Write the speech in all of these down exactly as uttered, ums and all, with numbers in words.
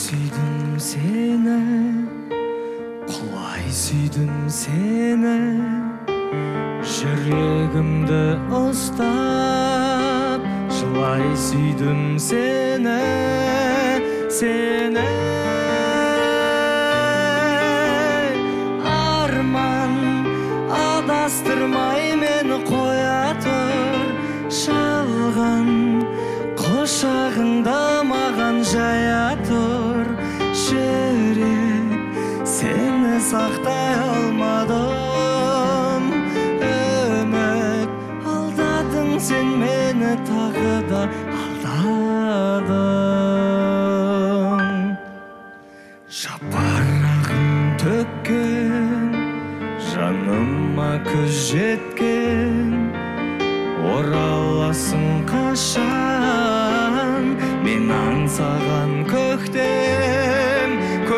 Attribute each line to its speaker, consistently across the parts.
Speaker 1: сүйдім сені, құлай сүйдім сені, жүрегімді ұстап, жылай сүйдім сені, сені. Арман адастырмай мені қоя тұр, шалған құшағында маған жая тұр. Жүрек, сені сақтай алмадым, үміт алдадың сен мені, тағы да алдадың. Жапырағын төккен, жаныма күз жеткен, ораласың қашан, мен аңсаған көктем,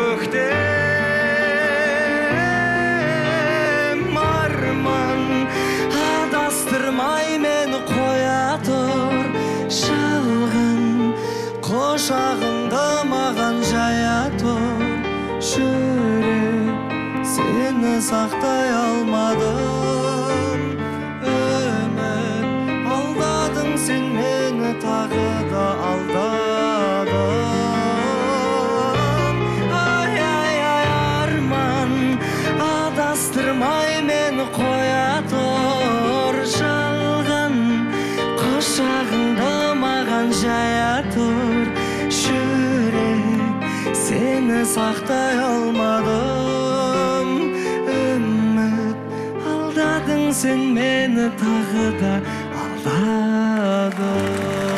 Speaker 1: көктем. Арман адастырмай мені қоя тұр, шалған құшағыңды маған жая тұр. Жүрек, сені сақтай алмадым, үміт алдадың сен мені, тағы да алдадың. Ай, ай, ай, арман адастырмай мені қоя тұр, жалған құшағыңды маған жая тұр. Жүрек, сені сақтай алмадым, үміт алдадың сен мені, тағы да алдадың.